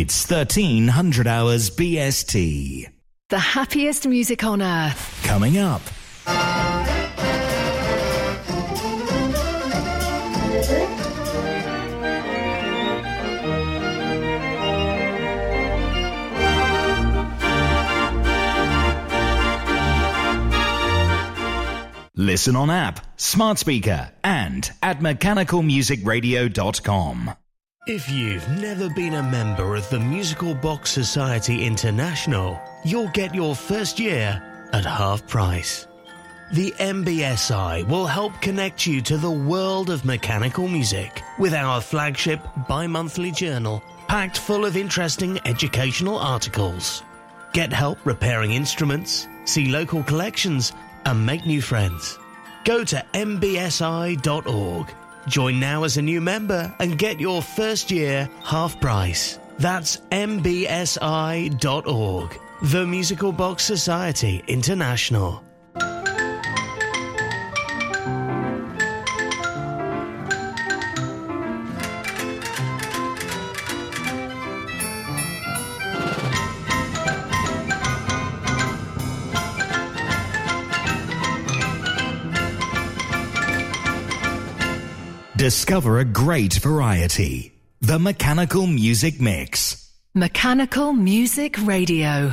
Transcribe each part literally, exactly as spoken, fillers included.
It's thirteen hundred hours B S T. The happiest music on earth. Coming up. Listen on app, smart speaker, and at mechanical music radio dot com. If you've never been a member of the Musical Box Society International, you'll get your first year at half price. The M B S I will help connect you to the world of mechanical music with our flagship bi-monthly journal packed full of interesting educational articles. Get help repairing instruments, see local collections, and make new friends. Go to m b s i dot org. Join now as a new member and get your first year half price. That's m b s i dot org. The Musical Box Society International. Discover a great variety. The Mechanical Music Mix. Mechanical Music Radio.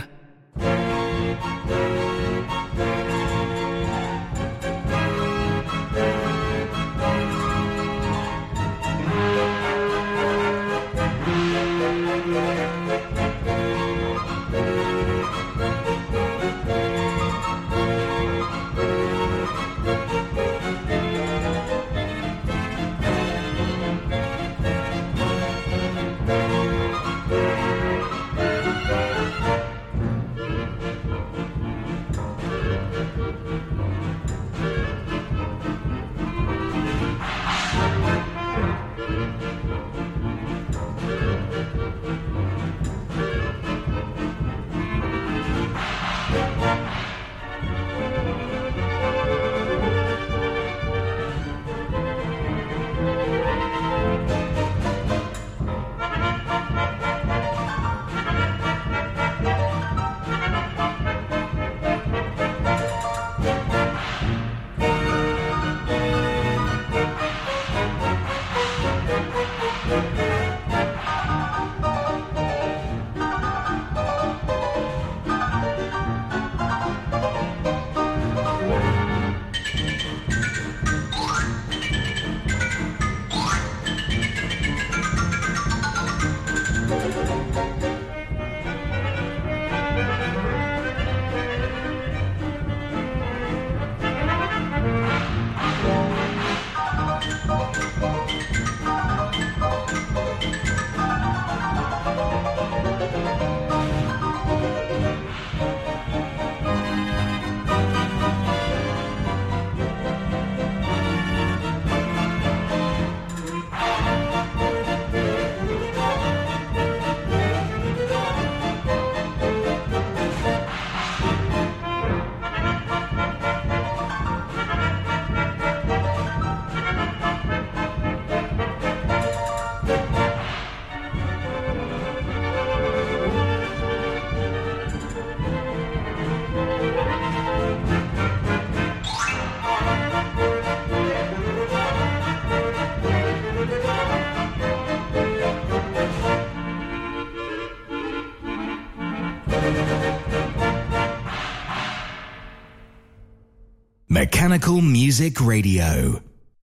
Mechanical Music Radio.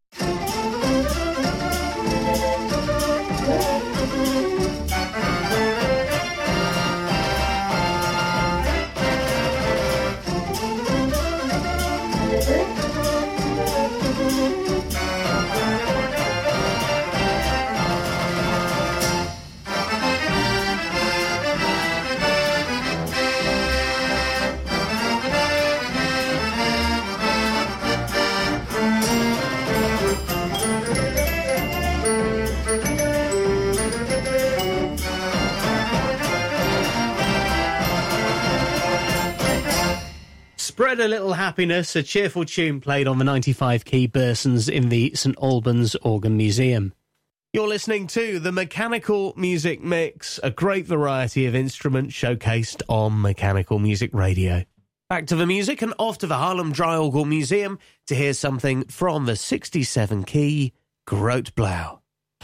Spread a little happiness, a cheerful tune played on the ninety-five key Bursons in the St Albans Organ Museum. You're listening to the Mechanical Music Mix, a great variety of instruments showcased on Mechanical Music Radio. Back to the music and off to the Haarlem Draaiorgel Museum to hear something from the sixty-seven key Groot Blauw.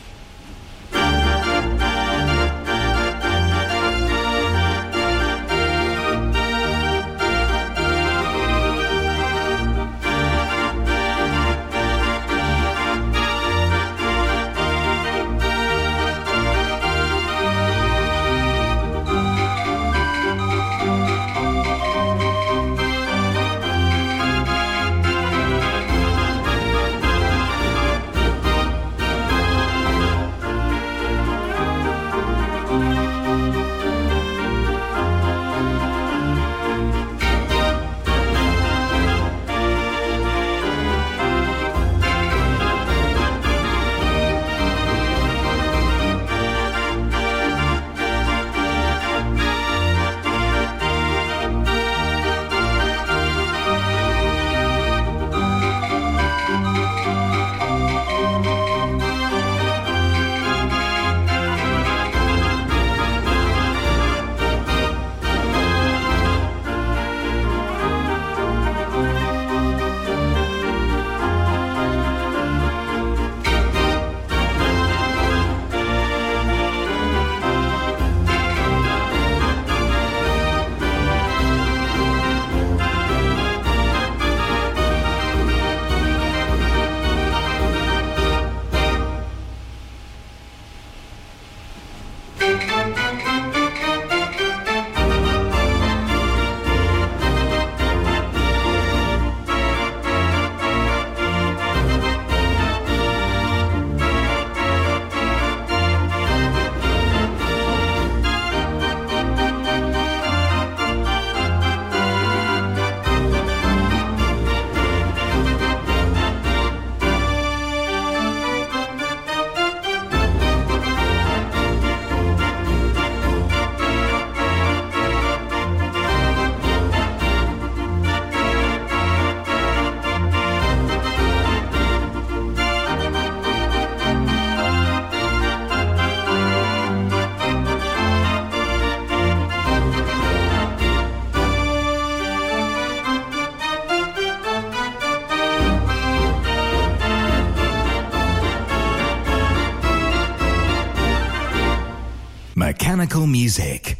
Mechanical Music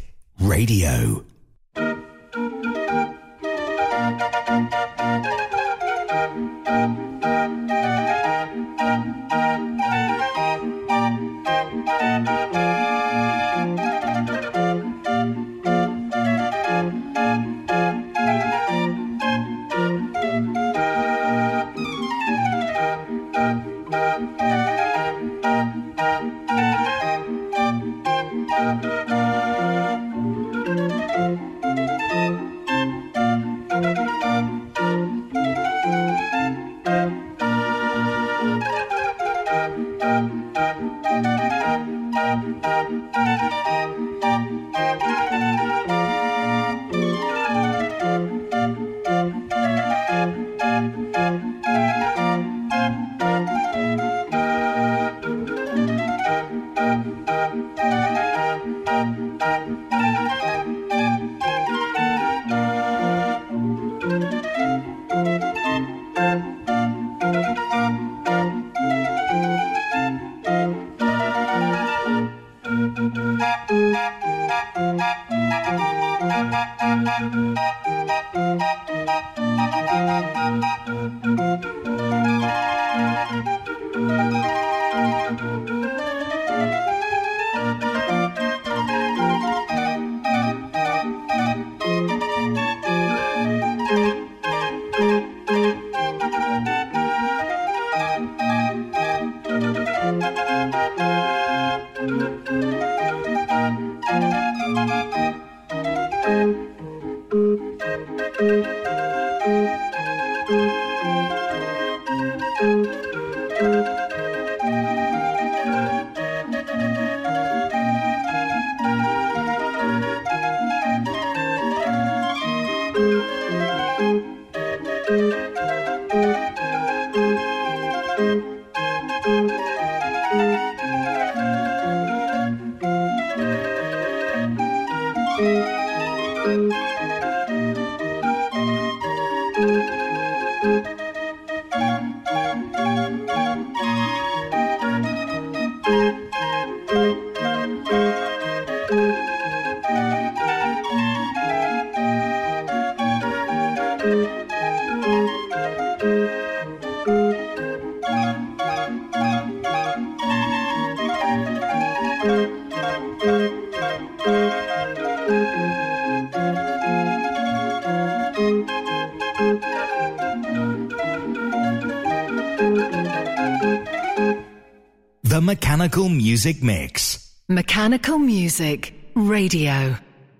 Radio. The Mechanical Music Mix. Mechanical Music Radio.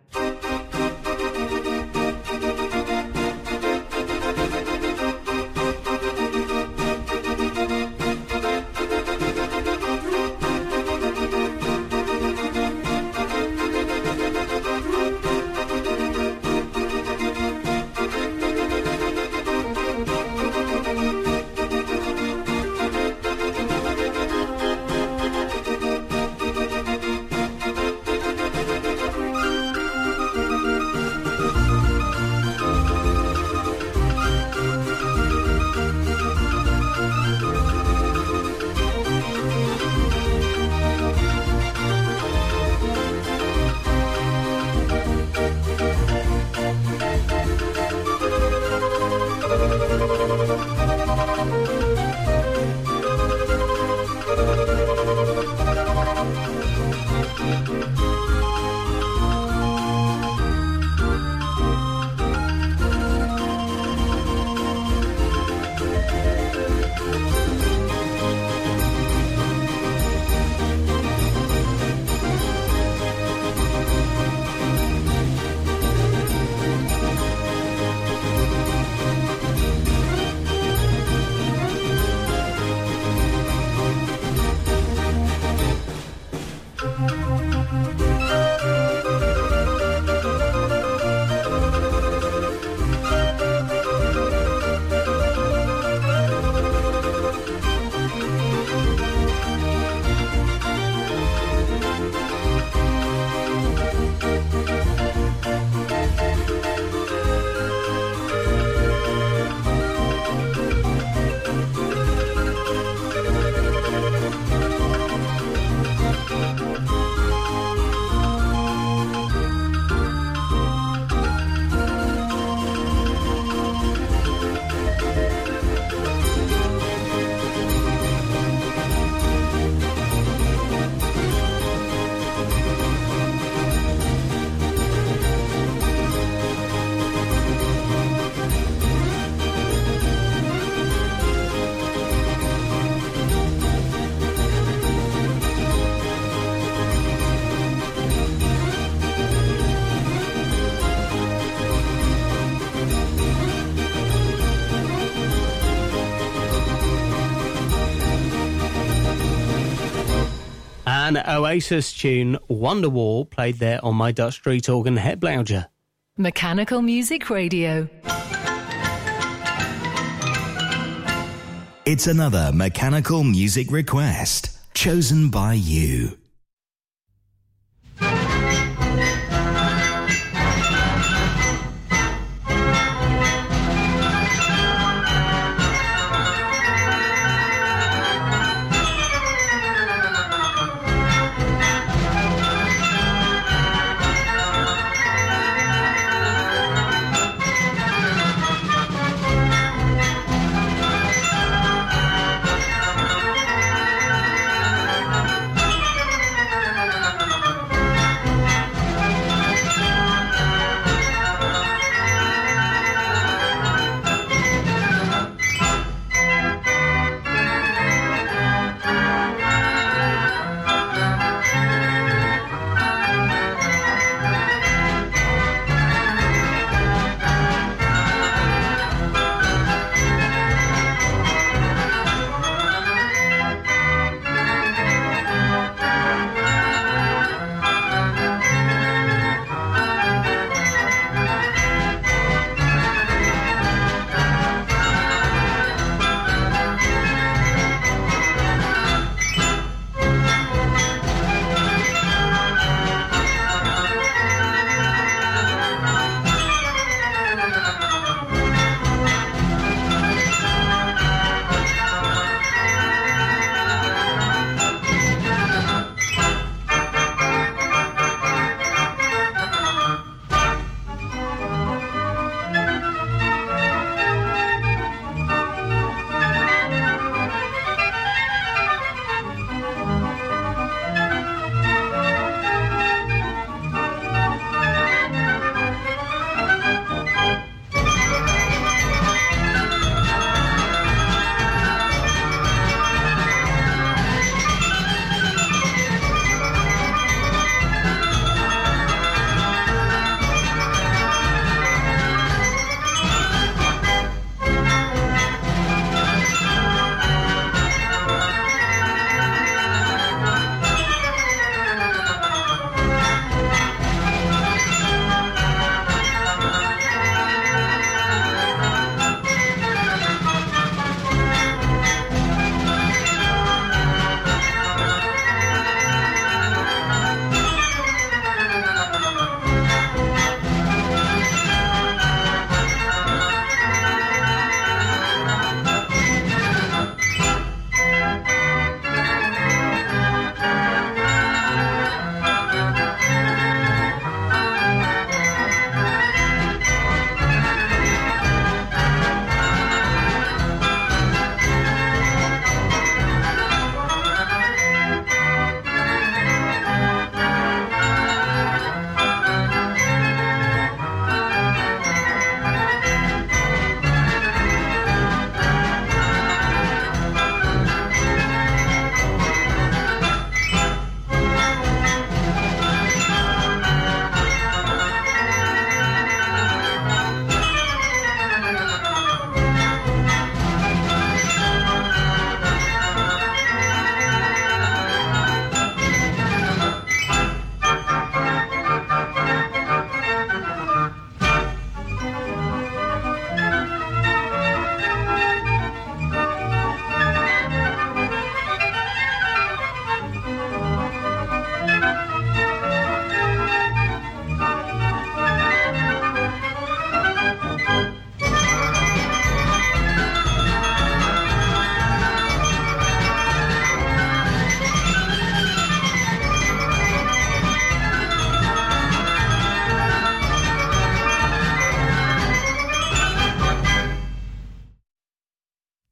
An Oasis tune, Wonderwall, played there on my Dutch street organ Het Blauwtje. Mechanical Music Radio. It's another mechanical music request chosen by you.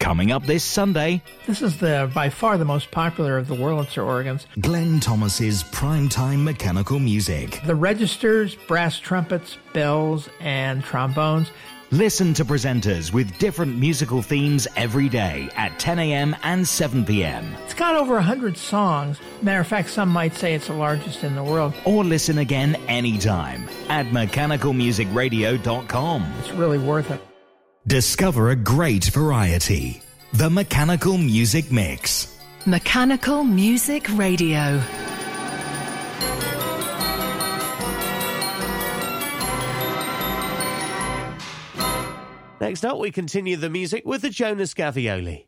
Coming up this Sunday, This is the by far the most popular of the Wurlitzer organs. Glenn Thomas's primetime mechanical music. The registers, brass trumpets, bells, and trombones. Listen to presenters with different musical themes every day at ten a.m. and seven p.m. It's got over one hundred songs. Matter of fact, some might say it's the largest in the world. Or listen again anytime at mechanical music radio dot com. It's really worth it. Discover a great variety. The Mechanical Music Mix. Mechanical Music Radio. Next up, we continue the music with the Jonas Gavioli.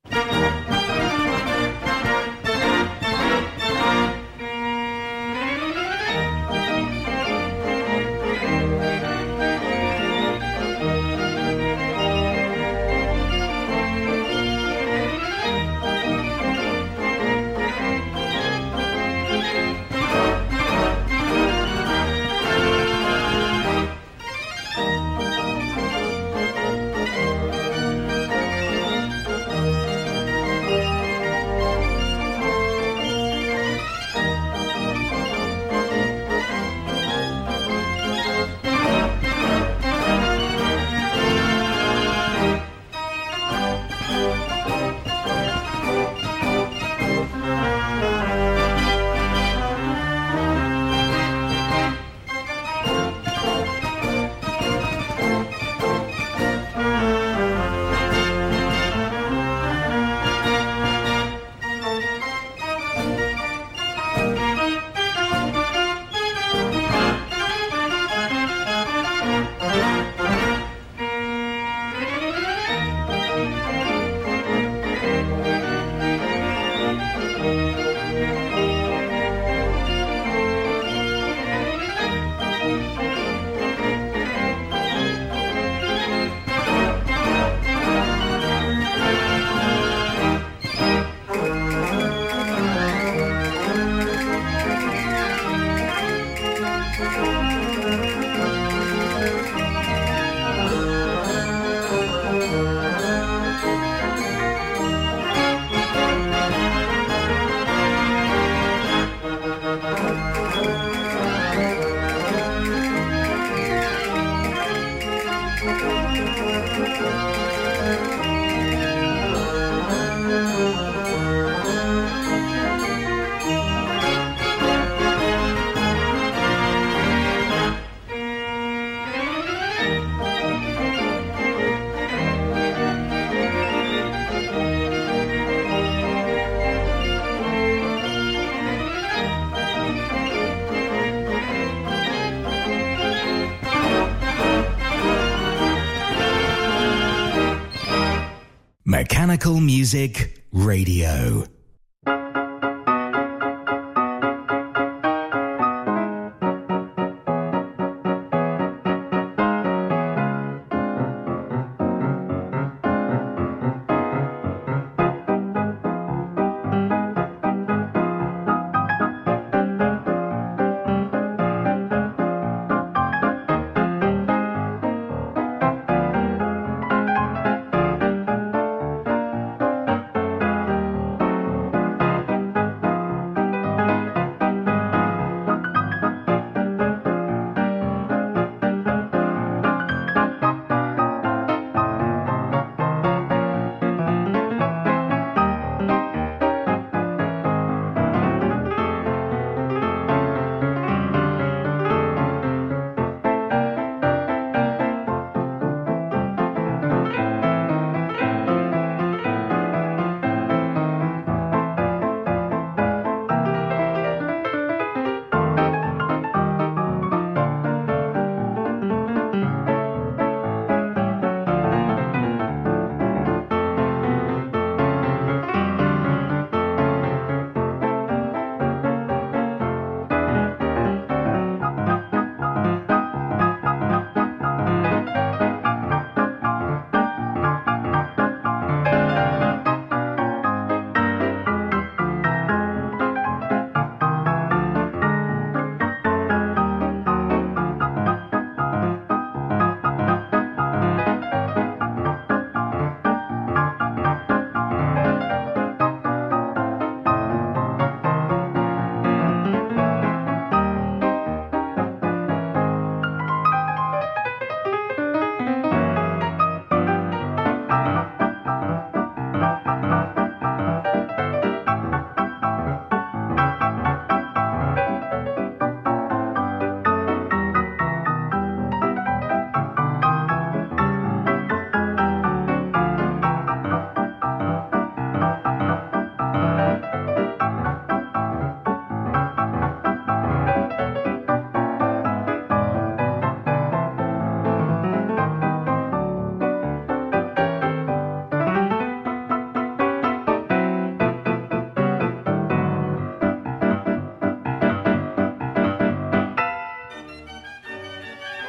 Mechanical Music Radio.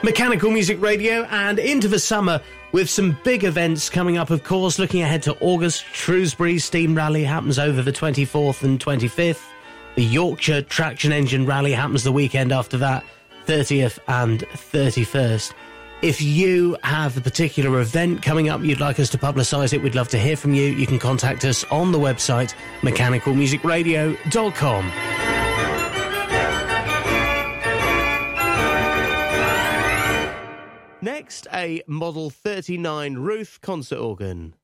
Mechanical Music Radio, and into the summer with some big events coming up, of course. Looking ahead to August, Shrewsbury Steam Rally happens over the twenty-fourth and twenty-fifth. The Yorkshire Traction Engine Rally happens the weekend after that, thirtieth and thirty-first. If you have a particular event coming up you'd like us to publicise it, we'd love to hear from you. You can contact us on the website mechanical music radio dot com. Next, a Model thirty-nine Ruth concert organ.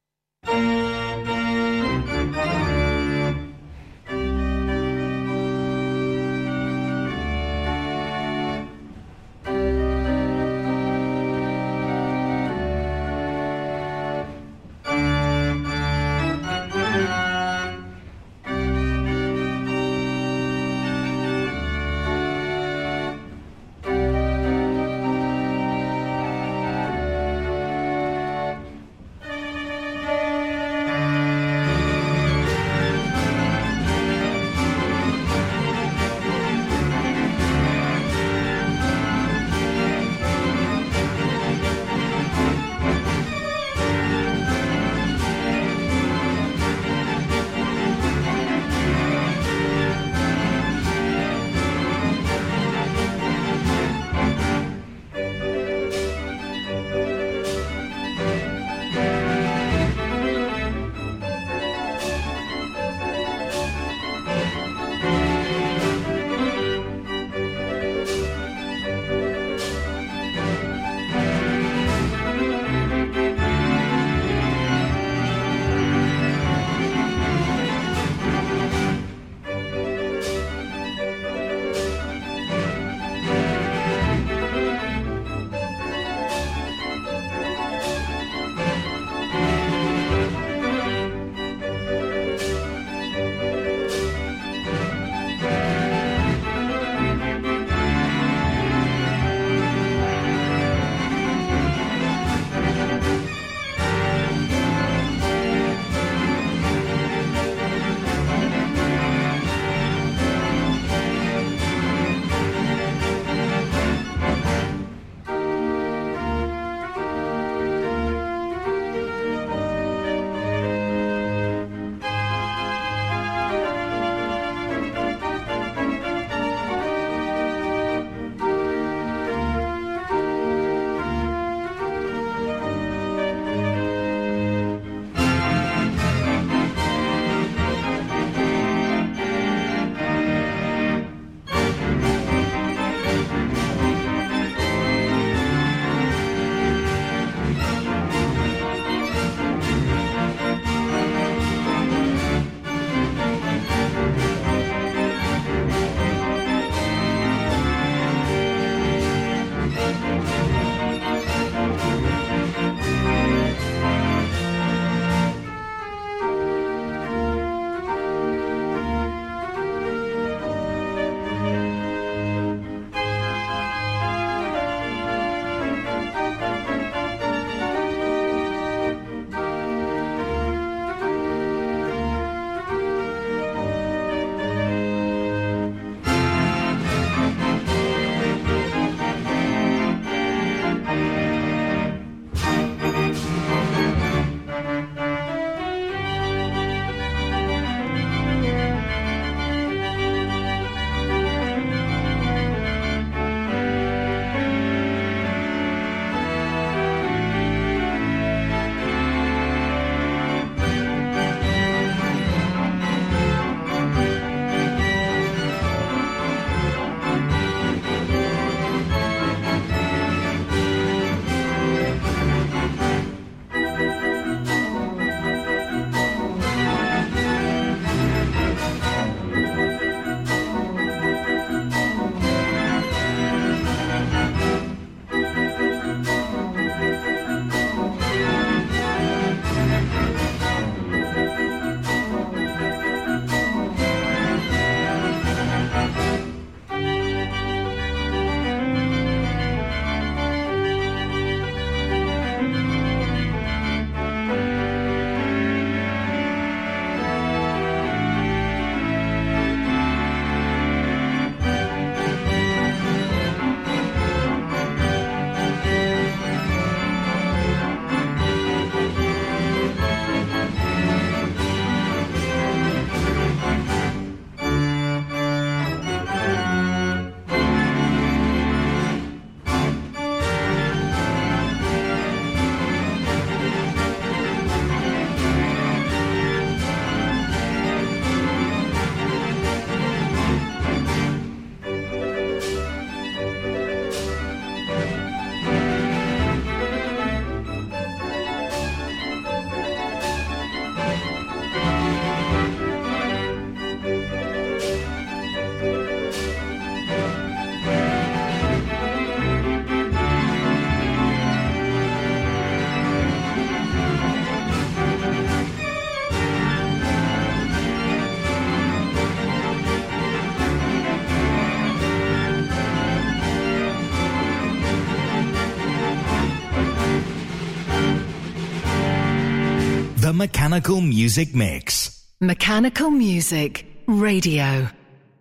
Mechanical Music Mix. Mechanical Music Radio.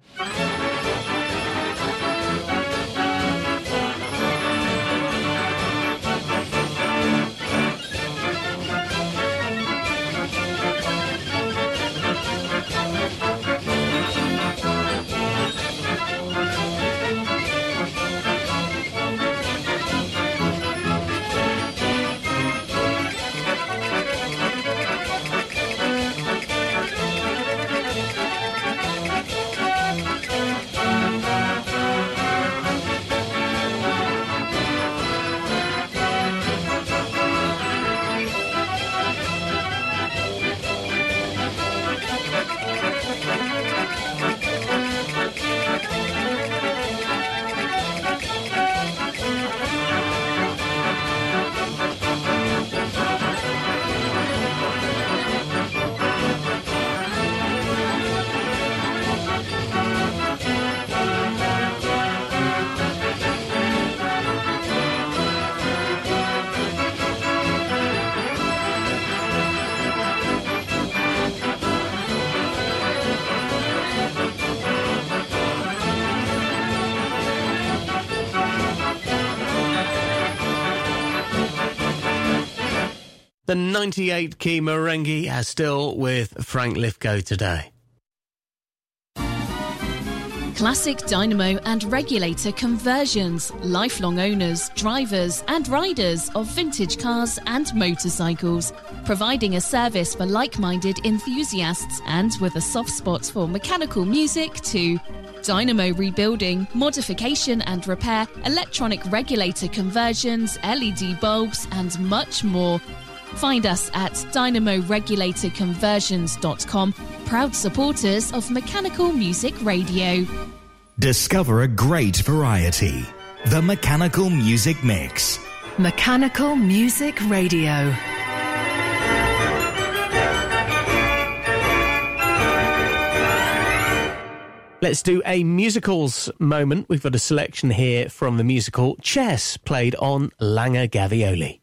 The ninety-eight key merengue are still with Frank Lithgow today. Classic dynamo and regulator conversions, lifelong owners, drivers and riders of vintage cars and motorcycles, providing a service for like-minded enthusiasts and with a soft spot for mechanical music too. Dynamo rebuilding, modification and repair, electronic regulator conversions, L E D bulbs and much more. Find us at dynamo regulator conversions dot com, proud supporters of Mechanical Music Radio. Discover a great variety. The Mechanical Music Mix. Mechanical Music Radio. Let's do a musicals moment. We've got a selection here from the musical Chess, played on Langer Gavioli.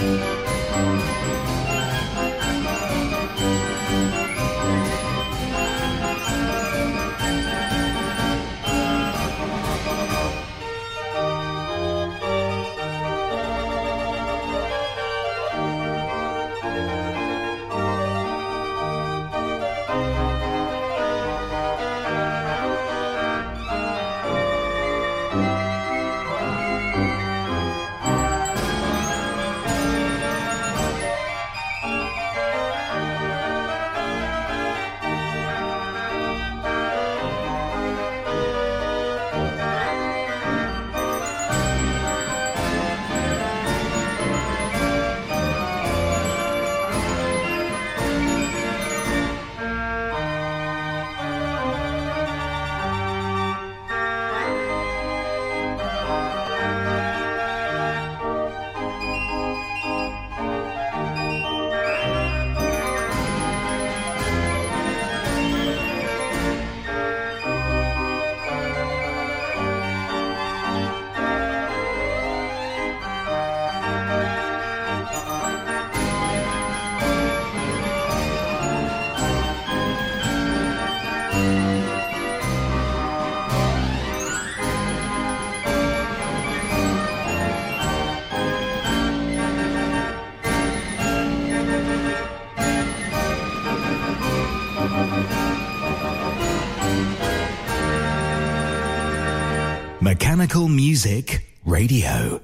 Mechanical Music Radio.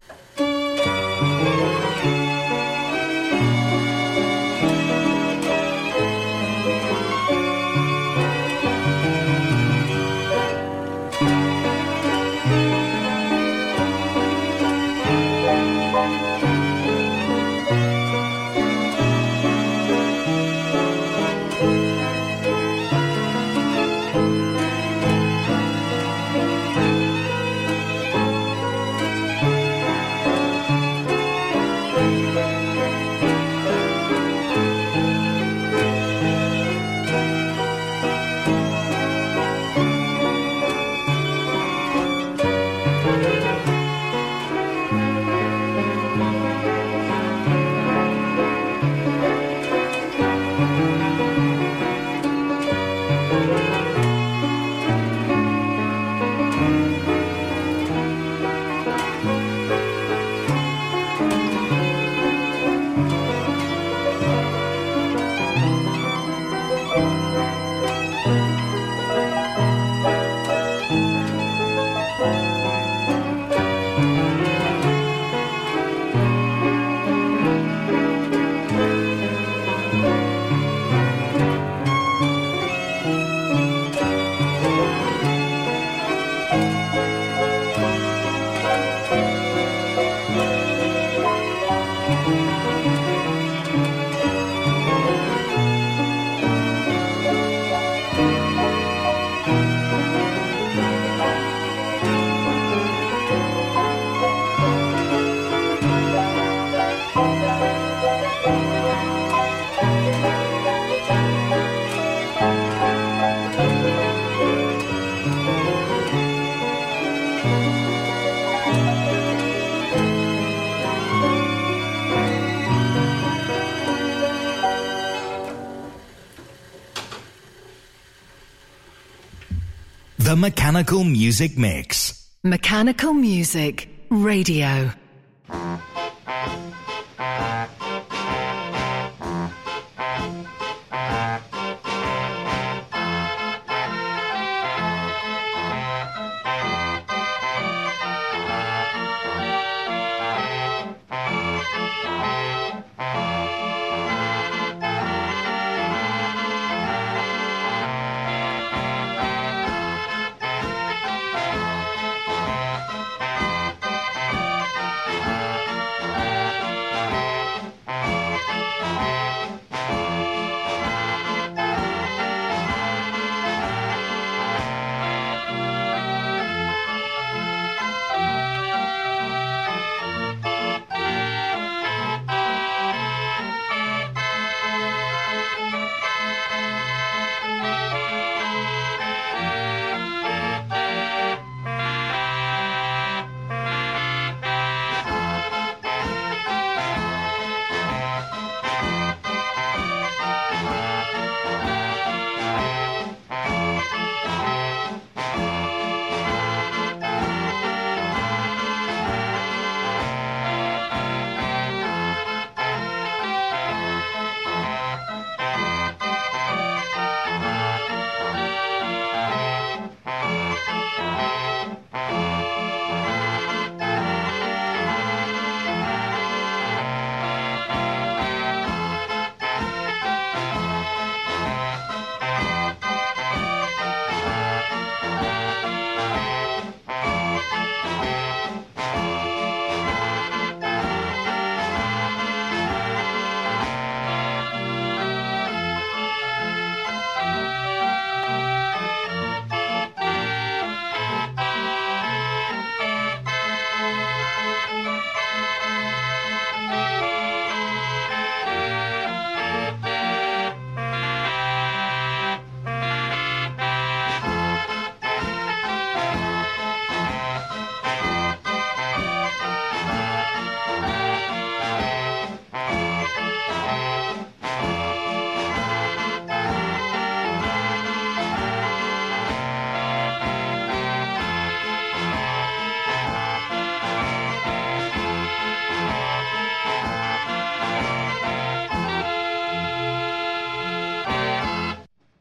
The Mechanical Music Mix. Mechanical Music Radio.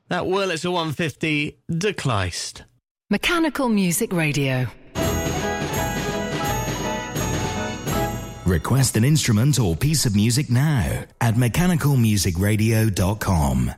That Wurlitzer one fifty, De Kleist. Mechanical Music Radio. Request an instrument or piece of music now at mechanical music radio dot com.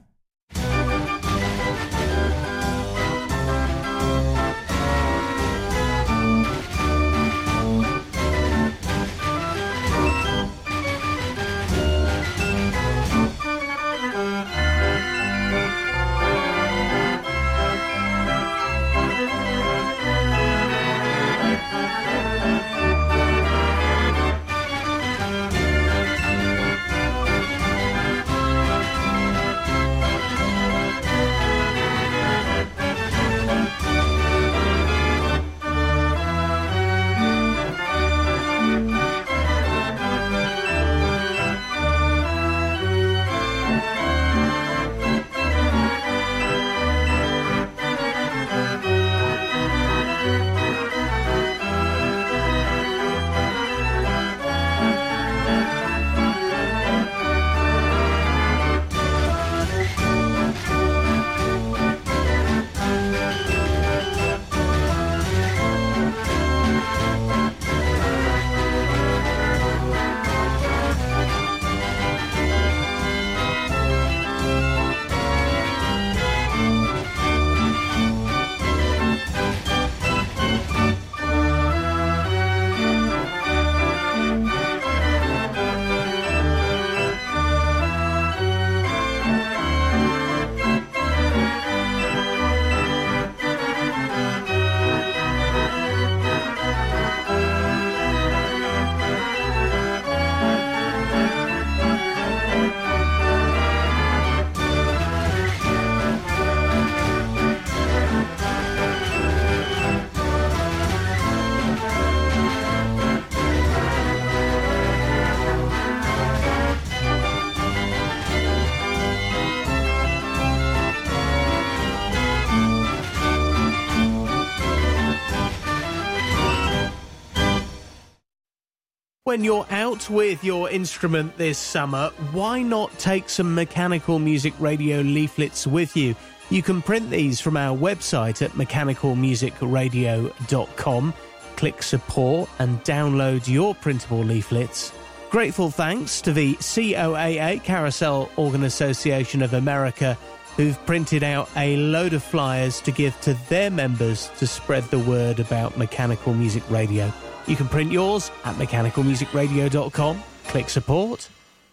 When you're out with your instrument this summer, why not take some Mechanical Music Radio leaflets with you? You can print these from our website at mechanical music radio dot com. Click support and download your printable leaflets. Grateful thanks to the C O A A, Carousel Organ Association of America, who've printed out a load of flyers to give to their members to spread the word about Mechanical Music Radio. You can print yours at mechanical music radio dot com. Click support.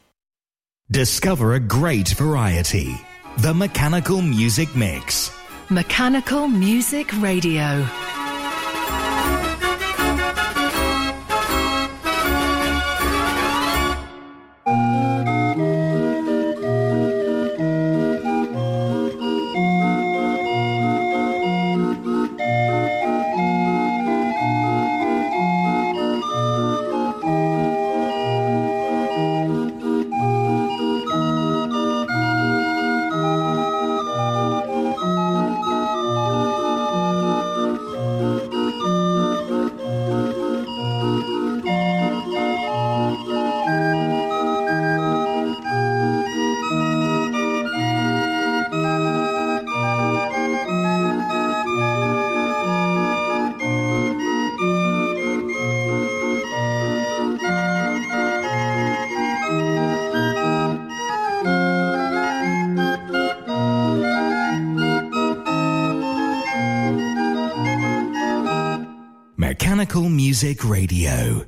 Discover a great variety. The Mechanical Music Mix. Mechanical Music Radio. Mechanical Music Radio.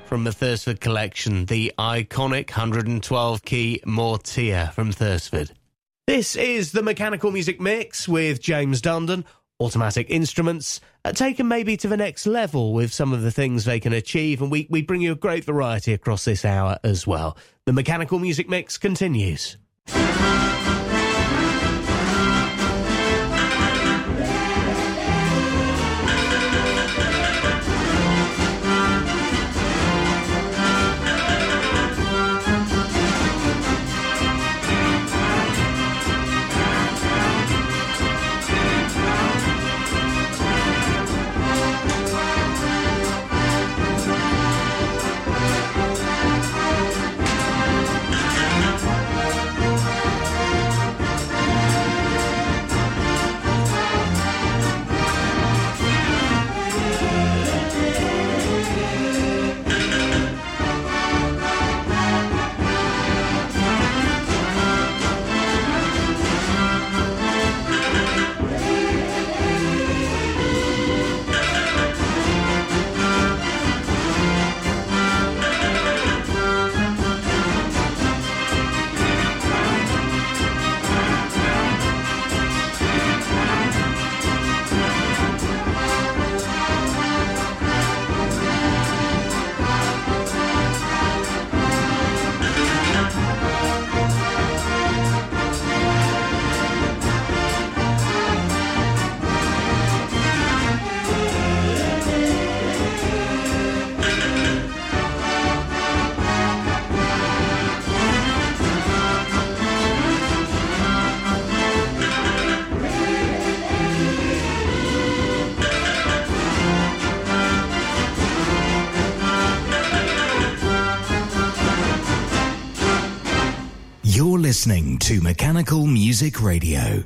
from the Thursford collection, the iconic one hundred twelve key Mortier from Thursford. This is the Mechanical Music Mix with James Dundon. Automatic instruments uh, taken maybe to the next level with some of the things they can achieve, and we, we bring you a great variety across this hour as well. The Mechanical Music Mix continues. You're listening to Mechanical Music Radio.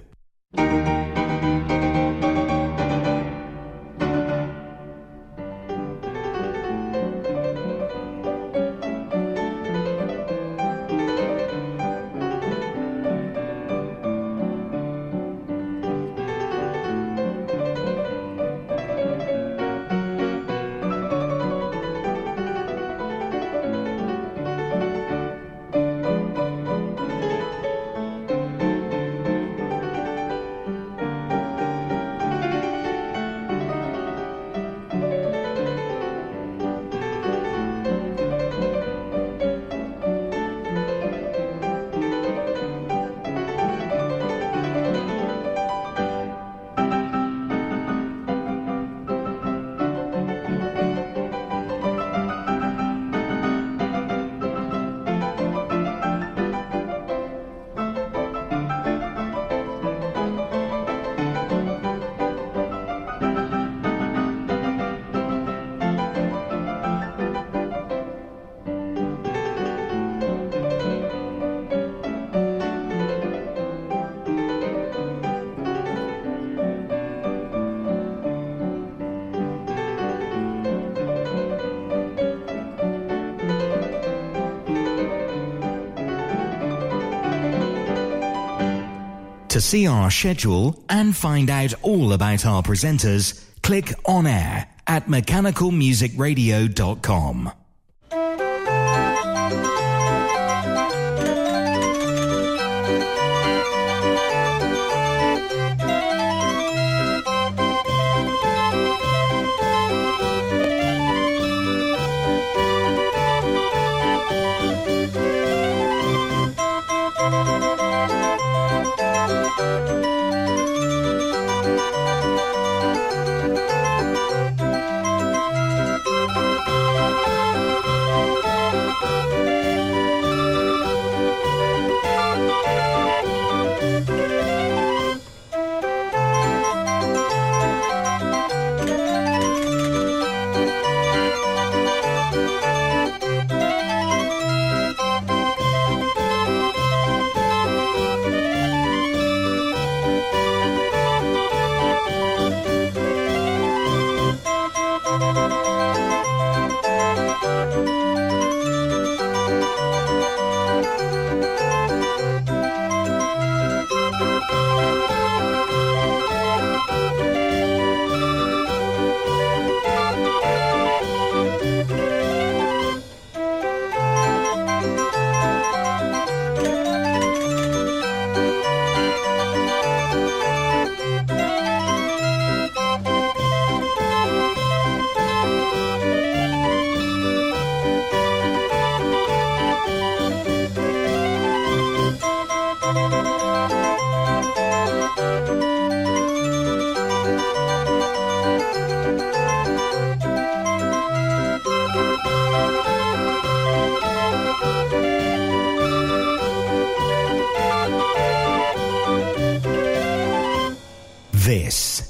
To see our schedule and find out all about our presenters, click on air at mechanical music radio dot com.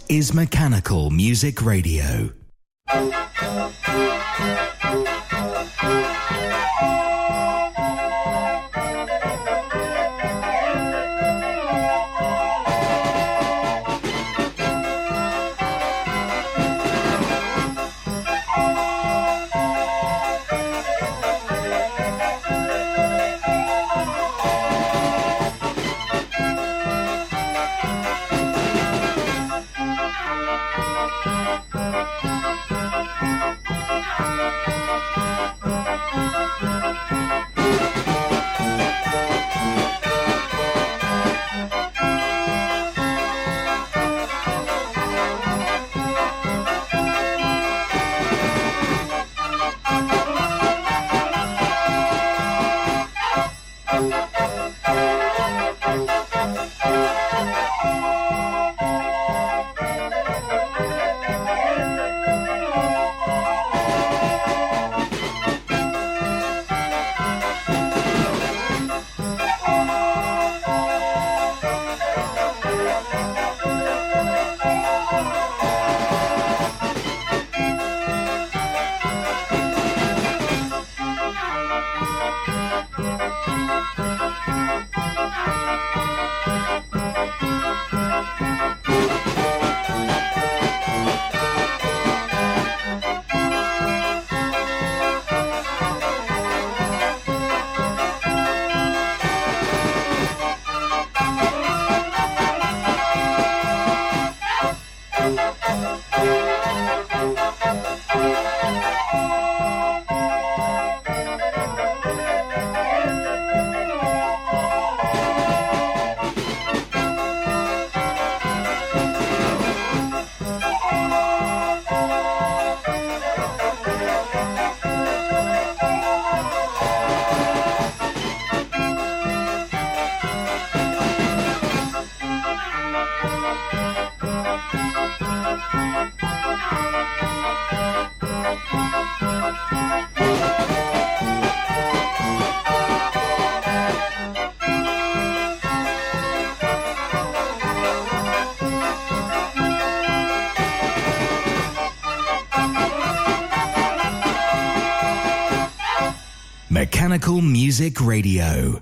is Mechanical Music Radio. Mechanical Music Radio.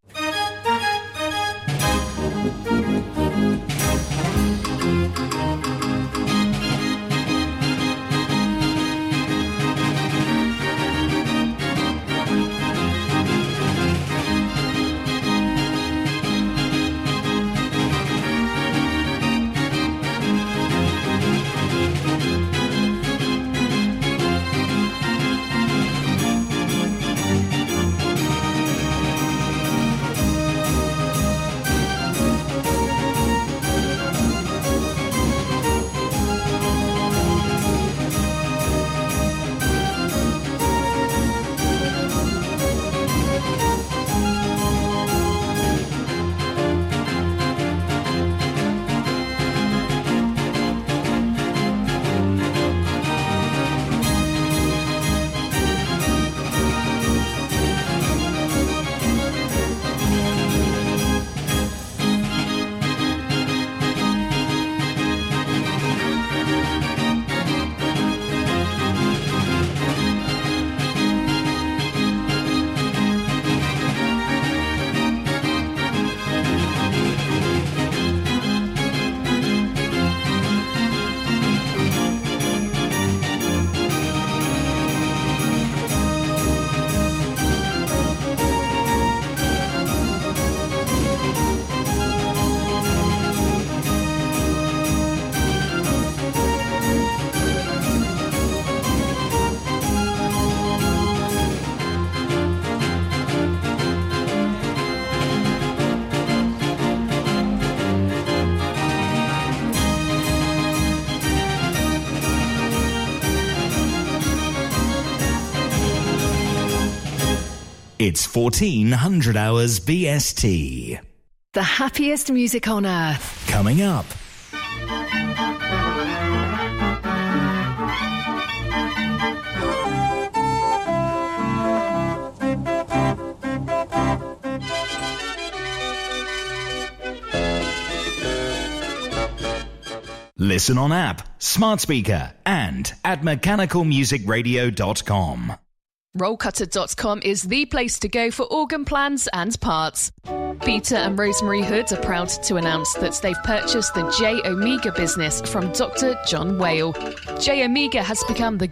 It's fourteen hundred hours B S T. The happiest music on earth. Coming up. Listen on app, smart speaker, and at mechanical music radio dot com. roll cutter dot com is the place to go for organ plans and parts. Peter and Rosemary Hood are proud to announce that they've purchased the J Omega business from Doctor John Whale. J Omega has become the